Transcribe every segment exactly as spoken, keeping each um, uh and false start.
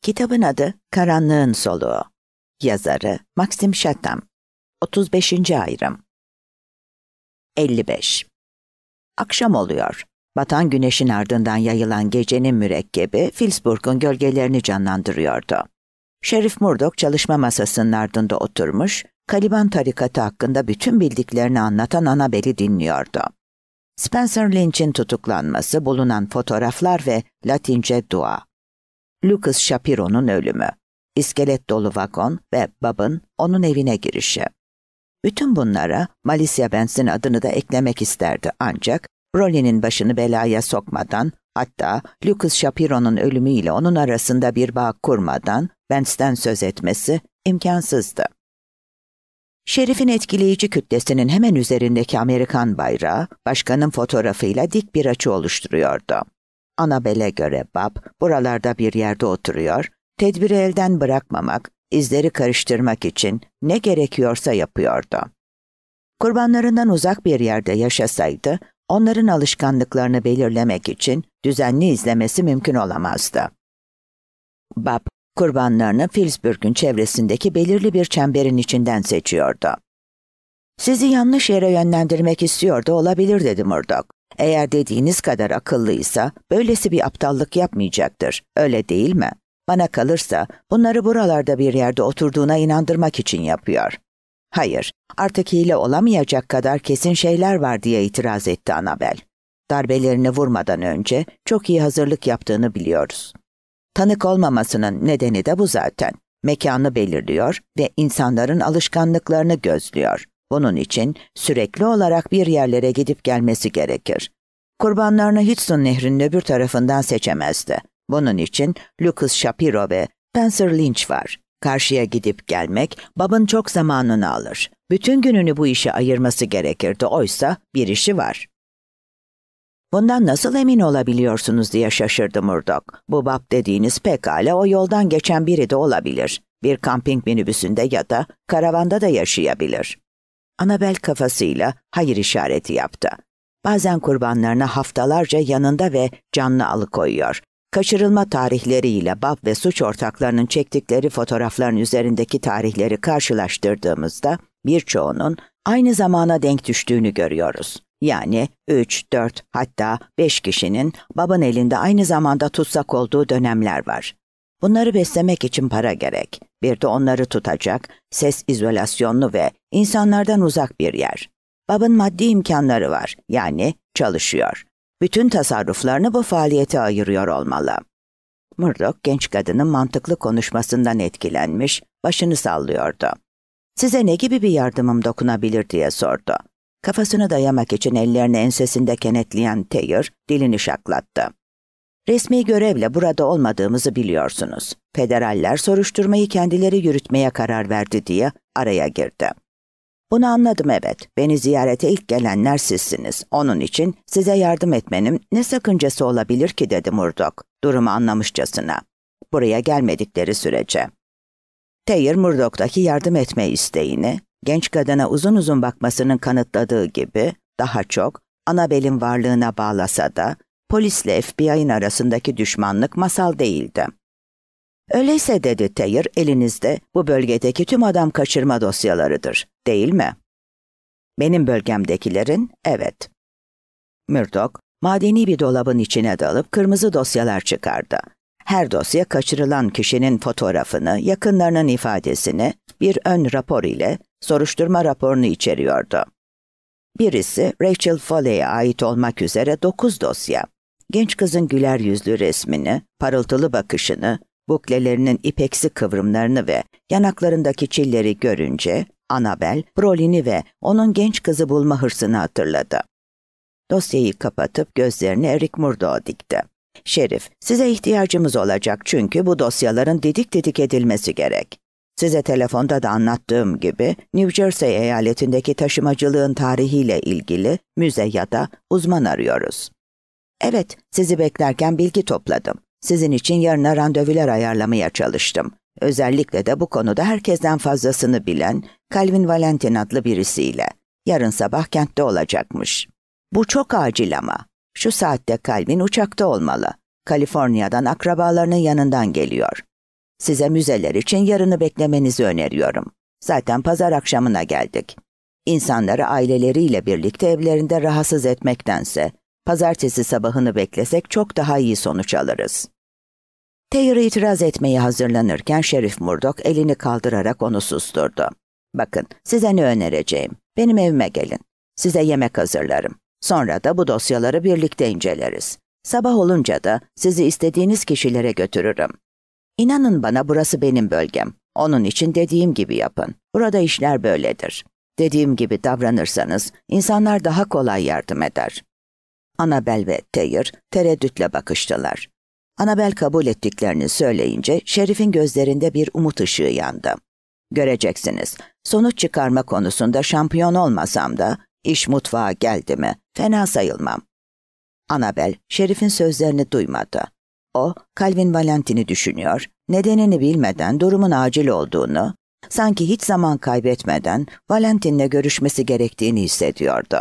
Kitabın adı Karanlığın Soluğu. Yazarı Maxim Chatham. otuz beşinci ayrım. elli beş. Akşam oluyor. Batan güneşin ardından yayılan gecenin mürekkebi Phillipsburg'un gölgelerini canlandırıyordu. Şerif Murdoch çalışma masasının ardında oturmuş, Caliban tarikatı hakkında bütün bildiklerini anlatan Annabelle'i dinliyordu. Spencer Lynch'in tutuklanması, bulunan fotoğraflar ve Latince dua. Lucas Shapiro'nun ölümü, iskelet dolu vagon ve Bob'ın onun evine girişi. Bütün bunlara Malicia Bentz'in adını da eklemek isterdi ancak Brolin'in başını belaya sokmadan, hatta Lucas Shapiro'nun ölümüyle onun arasında bir bağ kurmadan Bentz'ten söz etmesi imkansızdı. Şerif'in etkileyici kütlesinin hemen üzerindeki Amerikan bayrağı, başkanın fotoğrafıyla dik bir açı oluşturuyordu. Annabelle'e göre Bob, buralarda bir yerde oturuyor, tedbiri elden bırakmamak, izleri karıştırmak için ne gerekiyorsa yapıyordu. Kurbanlarından uzak bir yerde yaşasaydı, onların alışkanlıklarını belirlemek için düzenli izlemesi mümkün olamazdı. Bob, kurbanlarını Phillipsburg'un çevresindeki belirli bir çemberin içinden seçiyordu. "Sizi yanlış yere yönlendirmek istiyor da olabilir," dedi Murdoch. "Eğer dediğiniz kadar akıllıysa böylesi bir aptallık yapmayacaktır, öyle değil mi? Bana kalırsa bunları buralarda bir yerde oturduğuna inandırmak için yapıyor." "Hayır, artık hile olamayacak kadar kesin şeyler var," diye itiraz etti Annabelle. "Darbelerini vurmadan önce çok iyi hazırlık yaptığını biliyoruz. Tanık olmamasının nedeni de bu zaten. Mekanı belirliyor ve insanların alışkanlıklarını gözlüyor. Bunun için sürekli olarak bir yerlere gidip gelmesi gerekir. Kurbanlarını Hudson Nehri'nin öbür tarafından seçemezdi. Bunun için Lucas Shapiro ve Spencer Lynch var. Karşıya gidip gelmek Bob'un çok zamanını alır. Bütün gününü bu işe ayırması gerekirdi, oysa bir işi var." "Bundan nasıl emin olabiliyorsunuz?" diye şaşırdı Murdoch. "Bu Bob dediğiniz pekala o yoldan geçen biri de olabilir. Bir kamping minibüsünde ya da karavanda da yaşayabilir." Annabelle kafasıyla hayır işareti yaptı. "Bazen kurbanlarını haftalarca yanında ve canlı alıkoyuyor. Kaçırılma tarihleriyle Bob ve suç ortaklarının çektikleri fotoğrafların üzerindeki tarihleri karşılaştırdığımızda birçoğunun aynı zamana denk düştüğünü görüyoruz. Yani üç, dört, hatta beş kişinin Bob'un elinde aynı zamanda tutsak olduğu dönemler var. Bunları beslemek için para gerek. Bir de onları tutacak, ses izolasyonlu ve insanlardan uzak bir yer. Bob'un maddi imkanları var, yani çalışıyor. Bütün tasarruflarını bu faaliyete ayırıyor olmalı." Murdoch genç kadının mantıklı konuşmasından etkilenmiş, başını sallıyordu. "Size ne gibi bir yardımım dokunabilir?" diye sordu. Kafasını dayamak için ellerini ensesinde kenetleyen Thayer dilini şaklattı. "Resmi görevle burada olmadığımızı biliyorsunuz. Federaller soruşturmayı kendileri yürütmeye karar verdi," diye araya girdi. "Bunu anladım, evet. Beni ziyarete ilk gelenler sizsiniz. Onun için size yardım etmenin ne sakıncası olabilir ki?" dedi Murdoch, durumu anlamışçasına. "Buraya gelmedikleri sürece." Thayer, Murdoch'taki yardım etme isteğini, genç kadına uzun uzun bakmasının kanıtladığı gibi daha çok Annabelle'in varlığına bağlasa da polisle F B I'nin arasındaki düşmanlık masal değildi. "Öyleyse," dedi Thayer, "elinizde bu bölgedeki tüm adam kaçırma dosyalarıdır, değil mi?" "Benim bölgemdekilerin, evet." Murdoch, madeni bir dolabın içine dalıp kırmızı dosyalar çıkardı. Her dosya kaçırılan kişinin fotoğrafını, yakınlarının ifadesini, bir ön rapor ile soruşturma raporunu içeriyordu. Birisi Rachel Foley'e ait olmak üzere dokuz dosya. Genç kızın güler yüzlü resmini, parıltılı bakışını, buklelerinin ipeksi kıvrımlarını ve yanaklarındaki çilleri görünce Annabelle, Brolin'i ve onun genç kızı bulma hırsını hatırladı. Dosyayı kapatıp gözlerini Eric Murdoch'a dikti. "Şerif, size ihtiyacımız olacak çünkü bu dosyaların didik didik edilmesi gerek. Size telefonda da anlattığım gibi New Jersey eyaletindeki taşımacılığın tarihiyle ilgili müze ya da uzman arıyoruz." "Evet, sizi beklerken bilgi topladım. Sizin için yarına randevular ayarlamaya çalıştım. Özellikle de bu konuda herkesten fazlasını bilen Calvin Valentin adlı birisiyle. Yarın sabah kentte olacakmış." "Bu çok acil ama. Şu saatte Calvin uçakta olmalı. Kaliforniya'dan akrabalarının yanından geliyor." Size müzeler için yarını beklemenizi öneriyorum. Zaten pazar akşamına geldik. İnsanları aileleriyle birlikte evlerinde rahatsız etmektense, pazartesi sabahını beklesek çok daha iyi sonuç alırız. Thayer itiraz etmeye hazırlanırken Şerif Murdock elini kaldırarak onu susturdu. Bakın, size ne önereceğim? Benim evime gelin. Size yemek hazırlarım. Sonra da bu dosyaları birlikte inceleriz. Sabah olunca da sizi istediğiniz kişilere götürürüm. İnanın bana, burası benim bölgem. Onun için dediğim gibi yapın. Burada işler böyledir. Dediğim gibi davranırsanız insanlar daha kolay yardım eder. Annabel ve Thayer tereddütle bakıştılar. Annabel kabul ettiklerini söyleyince Şerif'in gözlerinde bir umut ışığı yandı. Göreceksiniz, sonuç çıkarma konusunda şampiyon olmasam da iş mutfağa geldi mi fena sayılmam. Annabel, Şerif'in sözlerini duymadı. O, Calvin Valentin'i düşünüyor, nedenini bilmeden durumun acil olduğunu, sanki hiç zaman kaybetmeden Valentin'le görüşmesi gerektiğini hissediyordu.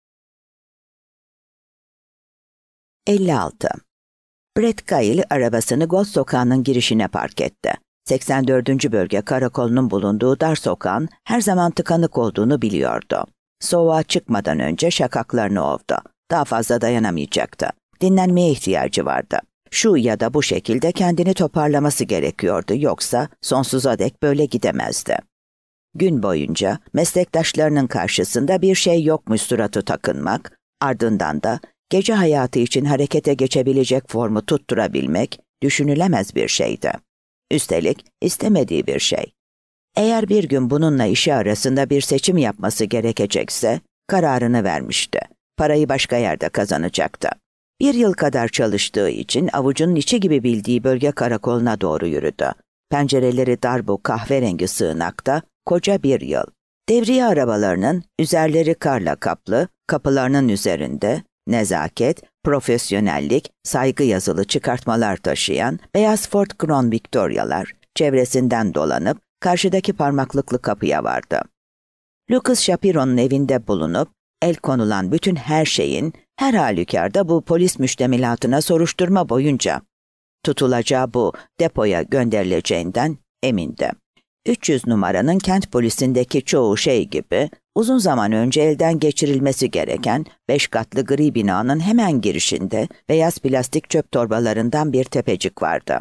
elli altı. Brett Kyle arabasını Gold Sokağı'nın girişine park etti. seksen dördüncü bölge karakolunun bulunduğu dar sokağın her zaman tıkanık olduğunu biliyordu. Soğuğa çıkmadan önce şakaklarını ovdu. Daha fazla dayanamayacaktı. Dinlenmeye ihtiyacı vardı. Şu ya da bu şekilde kendini toparlaması gerekiyordu, yoksa sonsuza dek böyle gidemezdi. Gün boyunca meslektaşlarının karşısında bir şey yokmuş suratı takınmak, ardından da gece hayatı için harekete geçebilecek formu tutturabilmek düşünülemez bir şeydi. Üstelik istemediği bir şey. Eğer bir gün bununla işi arasında bir seçim yapması gerekecekse kararını vermişti. Parayı başka yerde kazanacaktı. Bir yıl kadar çalıştığı için avucunun içi gibi bildiği bölge karakoluna doğru yürüdü. Pencereleri dar bu kahverengi sığınakta koca bir yıl. Devriye arabalarının üzerleri karla kaplı, kapılarının üzerinde nezaket, profesyonellik, saygı yazılı çıkartmalar taşıyan beyaz Ford Crown Victoria'lar çevresinden dolanıp karşıdaki parmaklıklı kapıya vardı. Lucas Shapiro'nun evinde bulunup el konulan bütün her şeyin her halükarda bu polis müştemilatına soruşturma boyunca tutulacağı bu depoya gönderileceğinden emindi. üç yüz numaranın kent polisindeki çoğu şey gibi uzun zaman önce elden geçirilmesi gereken beş katlı gri binanın hemen girişinde beyaz plastik çöp torbalarından bir tepecik vardı.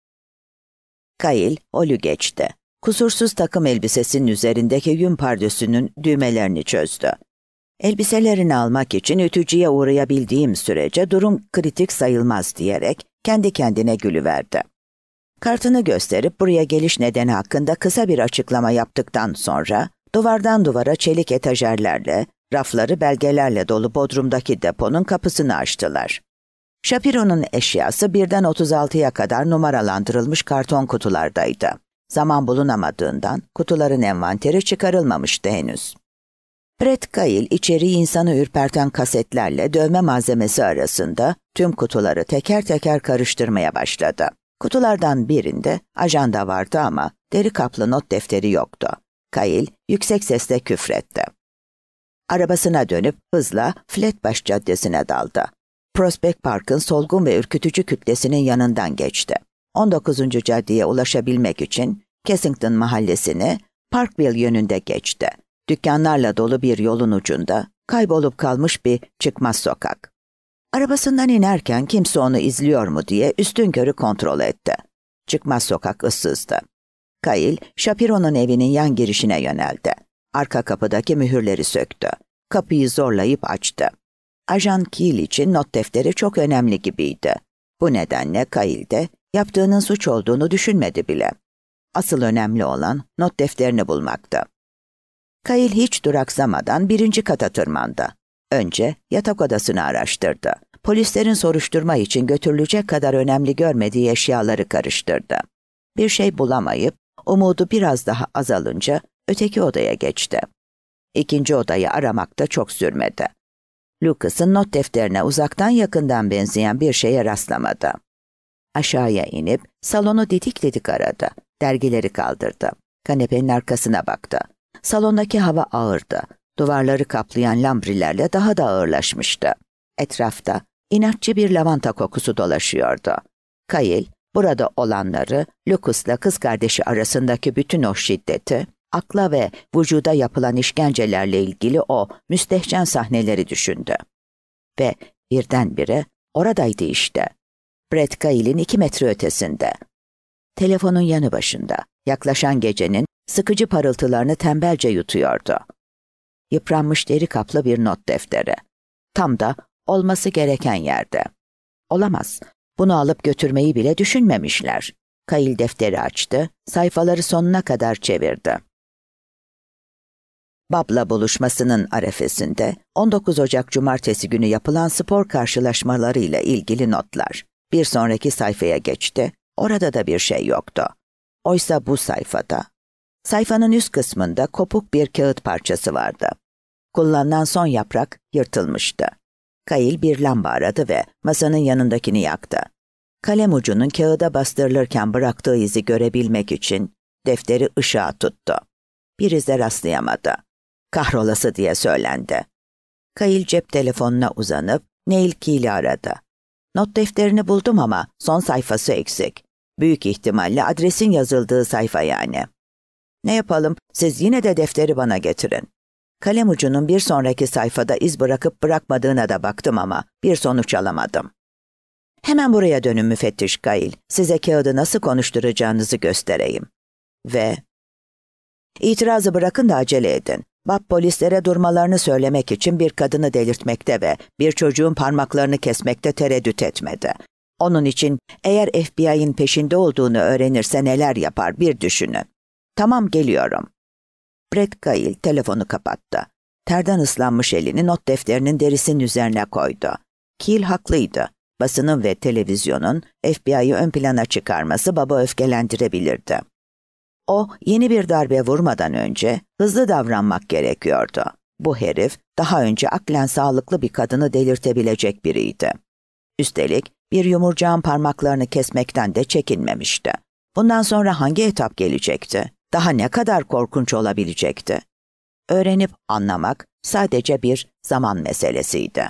Kyle olü geçti. Kusursuz takım elbisesinin üzerindeki yün pardösünün düğmelerini çözdü. Elbiselerini almak için ütücüye uğrayabildiğim sürece durum kritik sayılmaz diyerek kendi kendine gülüverdi. Kartını gösterip buraya geliş nedeni hakkında kısa bir açıklama yaptıktan sonra duvardan duvara çelik etajerlerle, rafları belgelerle dolu bodrumdaki deponun kapısını açtılar. Shapiro'nun eşyası birden otuz altıya kadar numaralandırılmış karton kutulardaydı. Zaman bulunamadığından kutuların envanteri çıkarılmamıştı henüz. Brett Kyle içeriği insanı ürperten kasetlerle dövme malzemesi arasında tüm kutuları teker teker karıştırmaya başladı. Kutulardan birinde ajanda vardı ama deri kaplı not defteri yoktu. Kyle yüksek sesle küfretti. Arabasına dönüp hızla Flatbush Caddesi'ne daldı. Prospect Park'ın solgun ve ürkütücü kütlesinin yanından geçti. on dokuzuncu caddeye ulaşabilmek için Kensington mahallesini Parkville yönünde geçti. Dükkanlarla dolu bir yolun ucunda kaybolup kalmış bir çıkmaz sokak. Arabasından inerken kimse onu izliyor mu diye üstünkörü kontrol etti. Çıkmaz sokak ıssızdı. Kyle, Shapiro'nun evinin yan girişine yöneldi. Arka kapıdaki mühürleri söktü. Kapıyı zorlayıp açtı. Ajan Kyle için not defteri çok önemli gibiydi. Bu nedenle Kyle de yaptığının suç olduğunu düşünmedi bile. Asıl önemli olan not defterini bulmaktı. Kyle hiç duraksamadan birinci kata tırmandı. Önce yatak odasını araştırdı. Polislerin soruşturma için götürülecek kadar önemli görmediği eşyaları karıştırdı. Bir şey bulamayıp umudu biraz daha azalınca öteki odaya geçti. İkinci odayı aramakta çok sürmedi. Lucas'ın not defterine uzaktan yakından benzeyen bir şeye rastlamadı. Aşağıya inip salonu didik didik aradı. Dergileri kaldırdı. Kanepenin arkasına baktı. Salondaki hava ağırdı. Duvarları kaplayan lambrilerle daha da ağırlaşmıştı. Etrafta inatçı bir lavanta kokusu dolaşıyordu. Kyle, Burada olanları, Lucas'la kız kardeşi arasındaki bütün o şiddeti, akla ve vücuda yapılan işkencelerle ilgili o müstehcen sahneleri düşündü. Ve birdenbire oradaydı işte. Brett Gail'in iki metre ötesinde. Telefonun yanı başında, yaklaşan gecenin sıkıcı parıltılarını tembelce yutuyordu. Yıpranmış deri kaplı bir not defteri. Tam da olması gereken yerde. Olamaz. Bunu alıp götürmeyi bile düşünmemişler. Gail defteri açtı, sayfaları sonuna kadar çevirdi. Bob'la buluşmasının arefesinde on dokuz Ocak Cumartesi günü yapılan spor karşılaşmalarıyla ilgili notlar. Bir sonraki sayfaya geçti. Orada da bir şey yoktu. Oysa bu sayfada, sayfanın üst kısmında kopuk bir kağıt parçası vardı. Kullanılan son yaprak yırtılmıştı. Gail bir lamba aradı ve masanın yanındakini yaktı. Kalem ucunun kağıda bastırılırken bıraktığı izi görebilmek için defteri ışığa tuttu. Bir ize rastlayamadı. Kahrolası diye söylendi. Gail cep telefonuna uzanıp Neil Keel'i aradı. Not defterini buldum ama son sayfası eksik. Büyük ihtimalle adresin yazıldığı sayfa yani. Ne yapalım, siz yine de defteri bana getirin. Kalem ucunun bir sonraki sayfada iz bırakıp bırakmadığına da baktım ama bir sonuç alamadım. Hemen buraya dönün müfettiş Gail, size kağıdı nasıl konuşturacağınızı göstereyim. Ve itirazı bırakın da acele edin. Bob polislere durmalarını söylemek için bir kadını delirtmekte ve bir çocuğun parmaklarını kesmekte tereddüt etmedi. Onun için eğer F B I'nin peşinde olduğunu öğrenirse neler yapar bir düşünün. Tamam, geliyorum. Brett Gail telefonu kapattı. Terden ıslanmış elini not defterinin derisinin üzerine koydu. Keel haklıydı. Basının ve televizyonun F B I'yi ön plana çıkarması Bob'u öfkelendirebilirdi. O, yeni bir darbe vurmadan önce hızlı davranmak gerekiyordu. Bu herif, daha önce aklen sağlıklı bir kadını delirtebilecek biriydi. Üstelik bir yumurcağın parmaklarını kesmekten de çekinmemişti. Bundan sonra hangi etap gelecekti? Daha ne kadar korkunç olabilecekti? Öğrenip anlamak sadece bir zaman meselesiydi.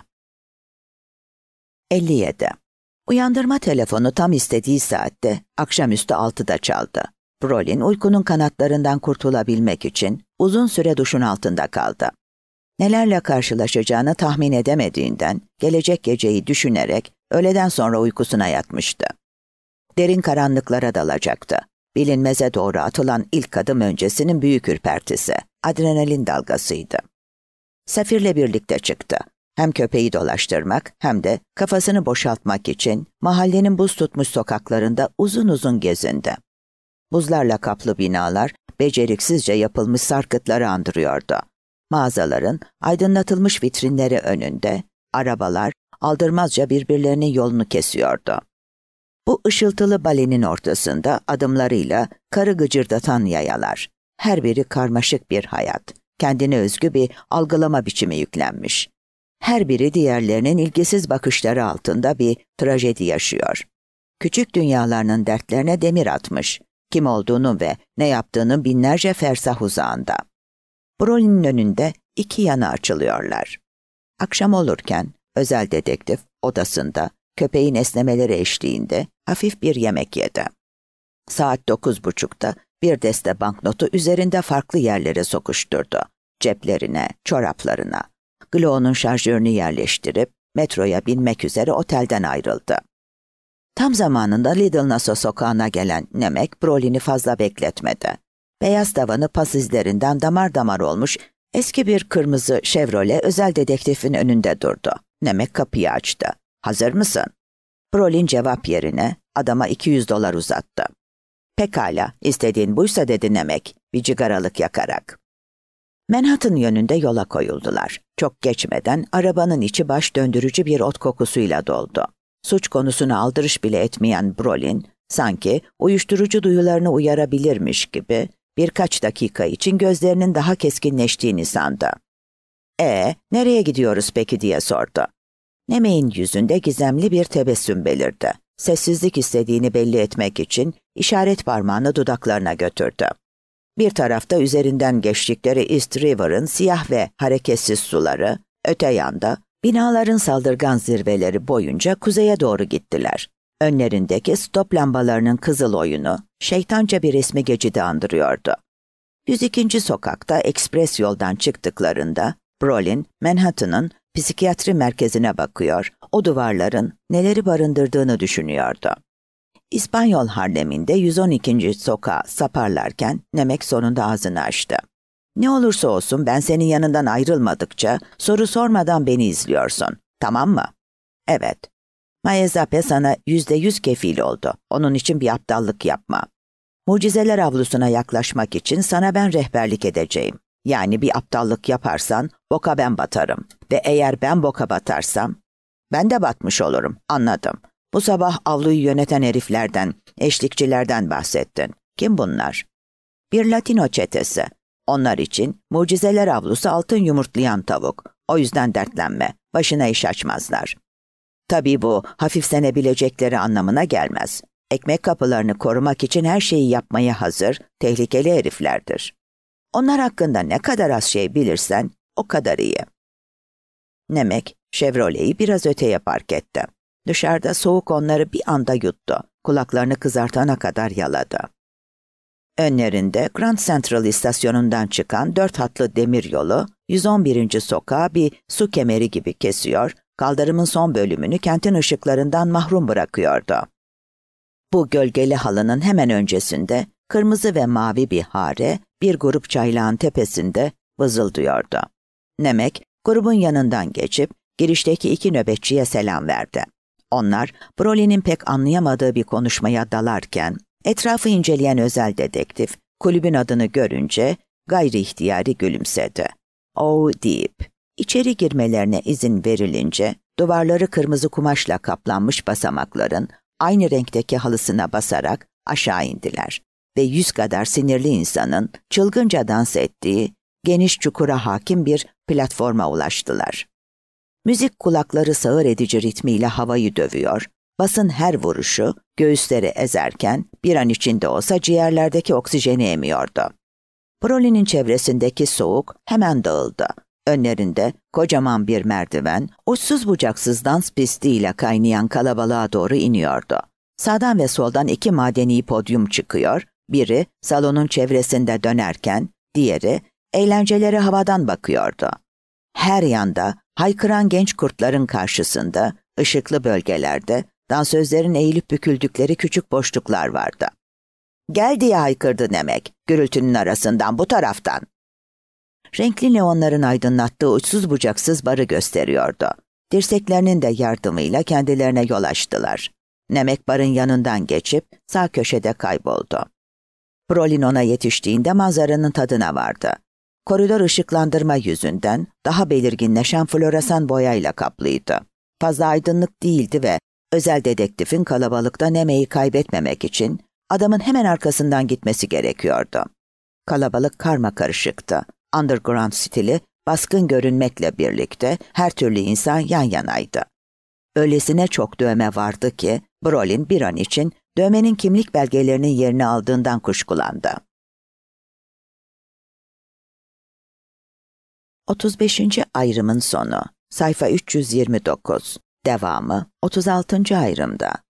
elli yedi. Uyandırma telefonu tam istediği saatte akşamüstü altıda çaldı. Brolin uykunun kanatlarından kurtulabilmek için uzun süre duşun altında kaldı. Nelerle karşılaşacağını tahmin edemediğinden gelecek geceyi düşünerek öğleden sonra uykusuna yatmıştı. Derin karanlıklara dalacaktı. Bilinmeze doğru atılan ilk adım öncesinin büyük ürpertisi, adrenalin dalgasıydı. Safir'le birlikte çıktı. Hem köpeği dolaştırmak hem de kafasını boşaltmak için mahallenin buz tutmuş sokaklarında uzun uzun gezindi. Buzlarla kaplı binalar beceriksizce yapılmış sarkıtları andırıyordu. Mağazaların aydınlatılmış vitrinleri önünde, arabalar aldırmazca birbirlerinin yolunu kesiyordu. Bu ışıltılı balenin ortasında adımlarıyla karı gıcırdatan yayalar. Her biri karmaşık bir hayat, kendine özgü bir algılama biçimi yüklenmiş. Her biri diğerlerinin ilgisiz bakışları altında bir trajedi yaşıyor. Küçük dünyalarının dertlerine demir atmış, kim olduğunu ve ne yaptığını binlerce fersah uzağında. Brolin'in önünde iki yana açılıyorlar. Akşam olurken özel dedektif odasında köpeğin esnemeleri eşliğinde hafif bir yemek yedi. Saat dokuz buçukta bir deste banknotu üzerinde farklı yerlere sokuşturdu. Ceplerine, çoraplarına. Glo'nun şarjörünü yerleştirip metroya binmek üzere otelden ayrıldı. Tam zamanında Little Nassau sokağına gelen Nemec, Brolin'i fazla bekletmedi. Beyaz tavanı pas izlerinden damar damar olmuş eski bir kırmızı Chevrolet özel dedektifin önünde durdu. Nemec kapıyı açtı. "Hazır mısın?" Brolin cevap yerine adama iki yüz dolar uzattı. "Pekala, istediğin buysa," dedi Nemec, bir cigaralık yakarak. Manhattan yönünde yola koyuldular. Çok geçmeden arabanın içi baş döndürücü bir ot kokusuyla doldu. Suç konusuna aldırış bile etmeyen Brolin, sanki uyuşturucu duyularını uyarabilirmiş gibi birkaç dakika için gözlerinin daha keskinleştiğini sandı. "E, nereye gidiyoruz peki?" diye sordu. Nemec'in yüzünde gizemli bir tebessüm belirdi. Sessizlik istediğini belli etmek için işaret parmağını dudaklarına götürdü. Bir tarafta üzerinden geçtikleri East River'ın siyah ve hareketsiz suları, öte yanda binaların saldırgan zirveleri boyunca kuzeye doğru gittiler. Önlerindeki stop lambalarının kızıl oyunu, şeytanca bir resmi geçidi andırıyordu. yüz ikinci sokakta ekspres yoldan çıktıklarında, Brolin, Manhattan'ın psikiyatri merkezine bakıyor, o duvarların neleri barındırdığını düşünüyordu. İspanyol Harlem'inde yüz on ikinci sokağa saparlarken Nemec sonunda ağzını açtı. Ne olursa olsun ben senin yanından ayrılmadıkça soru sormadan beni izliyorsun, tamam mı? Evet. Mayezape sana yüzde yüz kefil oldu. Onun için bir aptallık yapma. Mucizeler avlusuna yaklaşmak için sana ben rehberlik edeceğim. Yani bir aptallık yaparsan boka ben batarım. Ve eğer ben boka batarsam ben de batmış olurum. Anladım. Bu sabah avluyu yöneten heriflerden, eşlikçilerden bahsettin. Kim bunlar? Bir Latino çetesi. Onlar için mucizeler avlusu altın yumurtlayan tavuk. O yüzden dertlenme. Başına iş açmazlar. Tabii bu hafifsenebilecekleri anlamına gelmez. Ekmek kapılarını korumak için her şeyi yapmaya hazır, tehlikeli heriflerdir. Onlar hakkında ne kadar az şey bilirsen o kadar iyi. Nemec, Chevrolet'i biraz öteye park etti. Dışarıda soğuk onları bir anda yuttu. Kulaklarını kızartana kadar yaladı. Önlerinde Grand Central istasyonundan çıkan dört hatlı demir yolu, yüz on birinci sokağı bir su kemeri gibi kesiyor, kaldırımın son bölümünü kentin ışıklarından mahrum bırakıyordu. Bu gölgeli halının hemen öncesinde kırmızı ve mavi bir hare bir grup çaylağın tepesinde vızıldıyordu. Nemec, grubun yanından geçip girişteki iki nöbetçiye selam verdi. Onlar, Brolin'in pek anlayamadığı bir konuşmaya dalarken, etrafı inceleyen özel dedektif, kulübün adını görünce gayri ihtiyari gülümsedi. "Oh" deyip, içeri girmelerine izin verilince, duvarları kırmızı kumaşla kaplanmış basamakların aynı renkteki halısına basarak aşağı indiler ve yüz kadar sinirli insanın çılgınca dans ettiği geniş çukura hakim bir platforma ulaştılar. Müzik kulakları sağır edici ritmiyle havayı dövüyor, basın her vuruşu göğüsleri ezerken bir an içinde olsa ciğerlerdeki oksijeni emiyordu. Brolin'in çevresindeki soğuk hemen dağıldı. Önlerinde kocaman bir merdiven, uçsuz bucaksız dans pistiyle kaynayan kalabalığa doğru iniyordu. Sağdan ve soldan iki madeni podyum çıkıyor, biri salonun çevresinde dönerken, diğeri eğlencelere havadan bakıyordu. Her yanda haykıran genç kurtların karşısında, ışıklı bölgelerde, dansözlerin eğilip büküldükleri küçük boşluklar vardı. "Gel!" diye haykırdı Nemec, gürültünün arasından, bu taraftan. Renkli neonların aydınlattığı uçsuz bucaksız barı gösteriyordu. Dirseklerinin de yardımıyla kendilerine yol açtılar. Nemec barın yanından geçip sağ köşede kayboldu. Brolin ona yetiştiğinde manzaranın tadına vardı. Koridor ışıklandırma yüzünden daha belirginleşen floresan boyayla kaplıydı. Fazla aydınlık değildi ve özel dedektifin kalabalıkta Nemec'i kaybetmemek için adamın hemen arkasından gitmesi gerekiyordu. Kalabalık karmakarışıktı. Underground stili baskın görünmekle birlikte her türlü insan yan yanaydı. Öylesine çok dövme vardı ki Brolin bir an için dövmenin kimlik belgelerinin yerini aldığından kuşkulandı. otuz beşinci ayrımın sonu. Sayfa üç yüz yirmi dokuz. Devamı otuz altıncı ayrımda.